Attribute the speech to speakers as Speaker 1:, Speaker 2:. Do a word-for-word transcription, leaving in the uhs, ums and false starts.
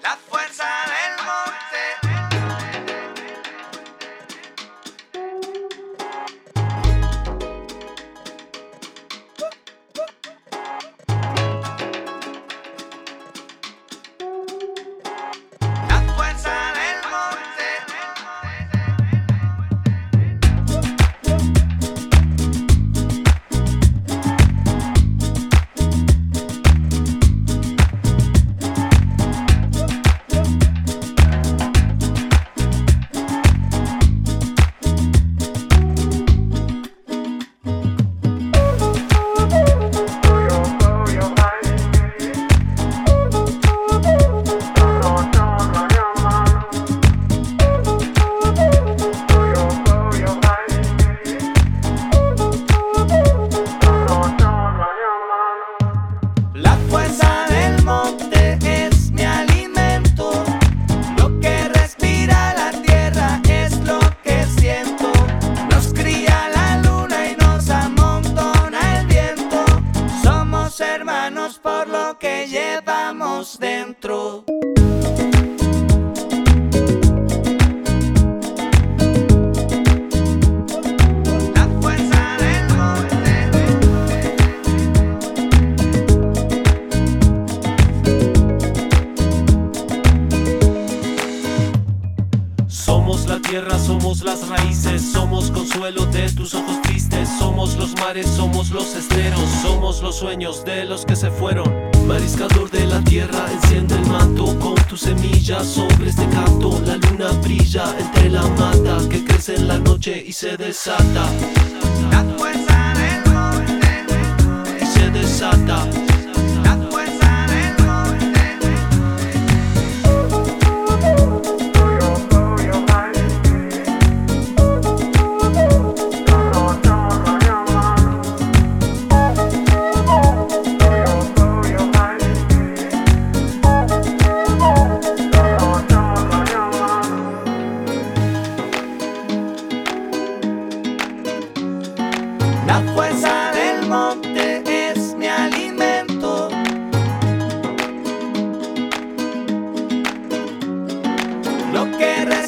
Speaker 1: La fuerza del monte. La fuerza del monte. La fuerza del monte es mi alimento. Lo que respira la tierra es lo que siento. Nos cría la luna y nos amontona el viento. Somos hermanos por lo que llevamos dentro. La fuerza del monte.
Speaker 2: Somos la tierra, somos las raíces, somos consuelo de tus ojos tristes, somos los mares, somos los esteros, somos los sueños de los que se fueron. Mariscador de la tierra, enciende el manto con tu semilla sobre este canto. La luna brilla entre la mata que crece en la noche y se desata.
Speaker 1: La fuerza del monte.
Speaker 2: Y se desata.
Speaker 1: La fuerza del monte. La fuerza del monte es mi alimento. Lo que